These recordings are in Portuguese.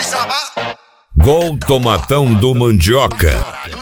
Gol Tomatão do Mandioca.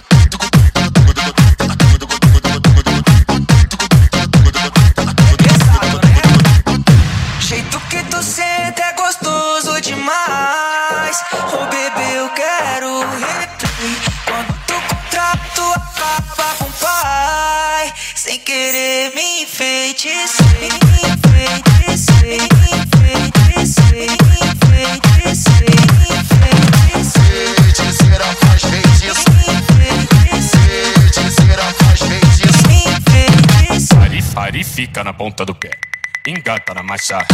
Jeito que tu senta é gostoso demais. Oh bebê, eu quero replay. Quando tu contrato acaba com o pai. Sem querer me enfeitecei, enfeitecei, enfeitecei, enfeitecei, enfeitecei. Feiticeira faz feitiço. Feiticeira faz feitiço. Ari fica na ponta do pé, engata na marcha.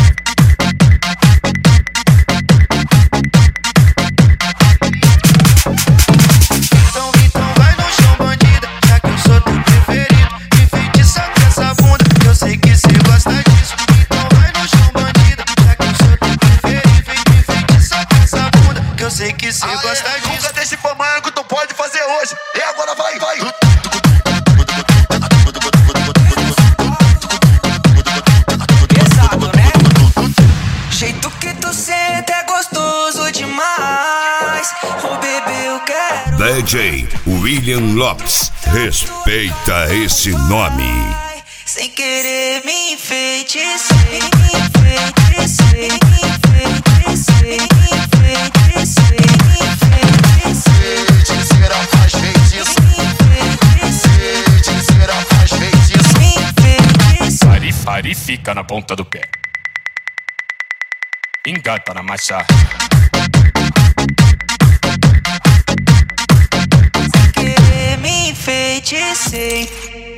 Então vai no chão, bandida, já que eu sou teu preferido. Me feitiça com essa bunda, eu sei que cê gosta disso. Então vai no chão, bandida, já que eu sou teu preferido. Me feitiça com essa bunda, que eu sei que cê gosta disso. Nunca deixe pra amanhã que tu pode fazer hoje. E agora vai, vai. Jeito que tu senta é gostoso demais. Oh bebê, eu quero DJ William Lopes. Respeita esse nome. sem querer me enfeitecei, enfeitecei, enfeitecei, enfeitecei, enfeitecei. Feiticeira faz feitiço. Feiticeira faz feitiço. Ari fica na ponta do pé, engata na marcha. Sem querer me enfeitecei.